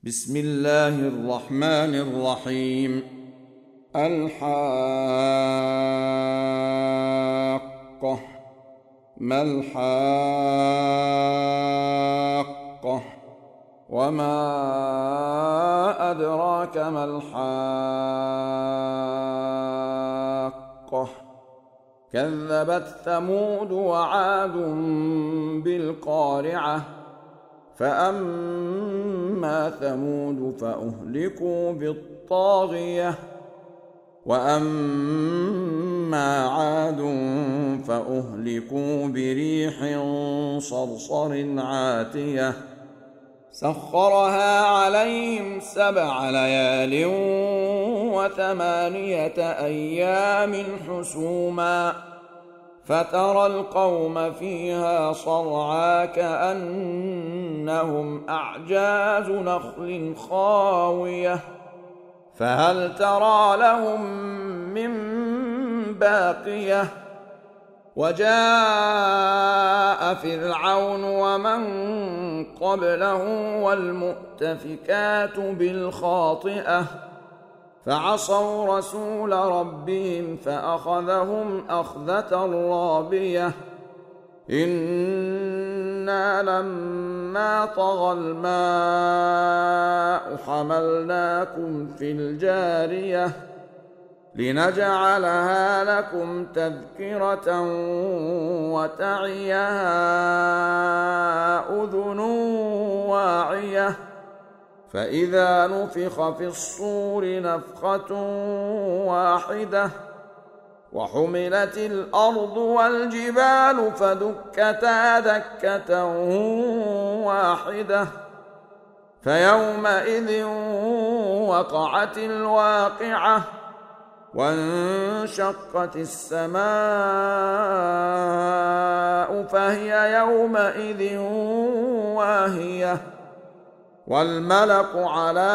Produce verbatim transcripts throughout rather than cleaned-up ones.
بسم الله الرحمن الرحيم. الحاقة. ما الحاقة؟ وما أدراك ما الحاقة؟ كذبت ثمود وعاد بالقارعة. فأما ثمود فأهلكوا بالطاغية، وأما عاد فأهلكوا بريح صرصر عاتية سخرها عليهم سبع ليال وثمانية أيام حسوما، فترى القوم فيها صرعى كأنهم أعجاز نخل خاوية، فهل ترى لهم من باقية؟ وجاء فرعون ومن قبله والمؤتفكات بالخاطئة، فعصوا رسول ربهم فأخذهم أخذة رابية. إنا لما طغى الماء حملناكم في الجارية لنجعلها لكم تذكرة وتعيها أذن واعية. فإذا نفخ في الصور نفخة واحدة وحملت الأرض والجبال فدكتا دكة واحدة، فيومئذ وقعت الواقعة، وانشقت السماء فهي يومئذ واهية، والملك على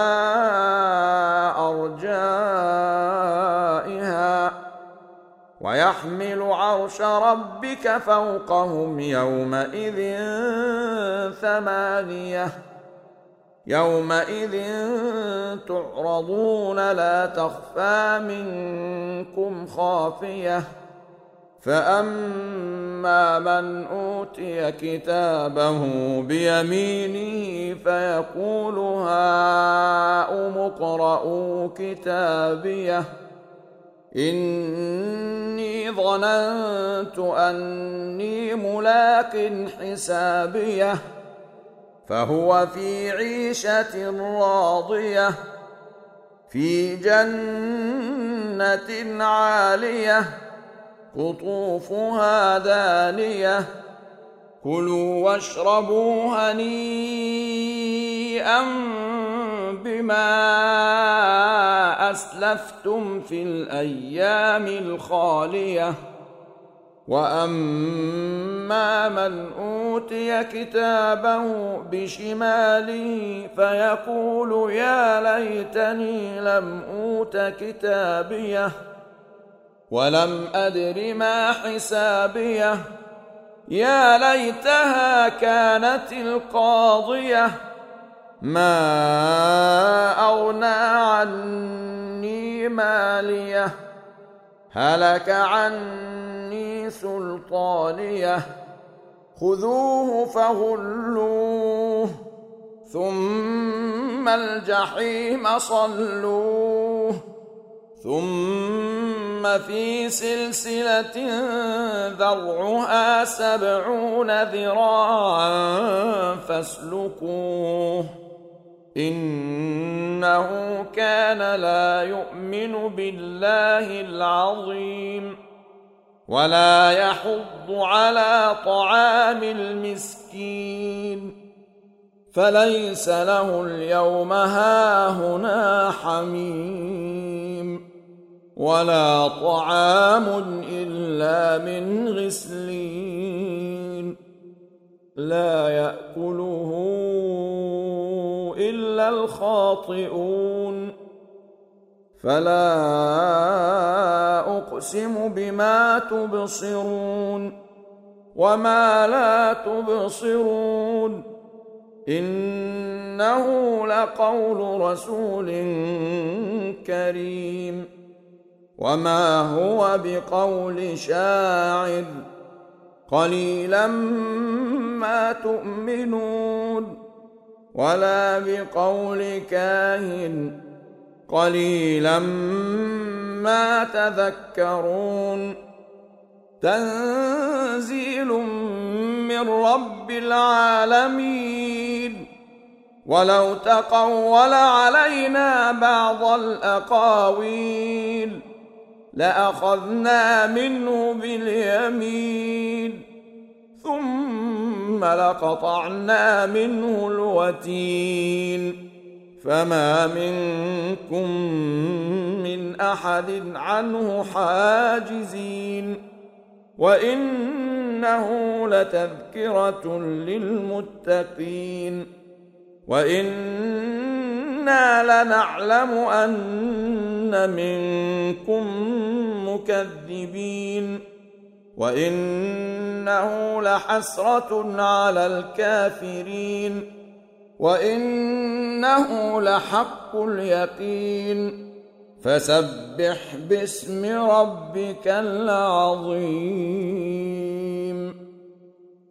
أرجائها، ويحمل عرش ربك فوقهم يومئذ ثمانية. يومئذ تعرضون لا تخفى منكم خافية. فأما من أوتي كتابه بيمينه فيقول هاؤم اقرءوا كتابيه إني ظننت أني ملاق حسابيه، فهو في عيشة راضية في جنة عالية قطوفها دانية. كلوا واشربوا هنيئا بما أسلفتم في الأيام الخالية. وأما من أوتي كتابه بشماله فيقول يا ليتني لم أوت كتابيه ولم أدر ما حسابيه، يا ليتها كانت القاضية ما أغنى عني ماليه هلك عني سلطانيه. خذوه فغلوه ثم الجحيم صلوه ثم في سلسلة ذرعها سبعون ذراعا فاسلكوه إنه كان لا يؤمن بالله العظيم ولا يحض على طعام المسكين، فليس له اليوم هاهنا حميم ولا طعام إلا من غسلين لا يأكله إلا الخاطئون. فلا أقسم بما تبصرون وما لا تبصرون إنه لقول رسول كريم وما هو بقول شاعر قليلا ما تؤمنون ولا بقول كاهن قليلا ما تذكرون تنزيل من رب العالمين ولو تقول علينا بعض الأقاويل لأخذنا منه باليمين ثم لقطعنا منه الوتين فما منكم من أحد عنه حاجزين وإنه لتذكرة للمتقين وإنا لنعلم أن منكم مكذبين وإنه لحسرة على الكافرين وإنه لحق اليقين فسبح باسم ربك العظيم.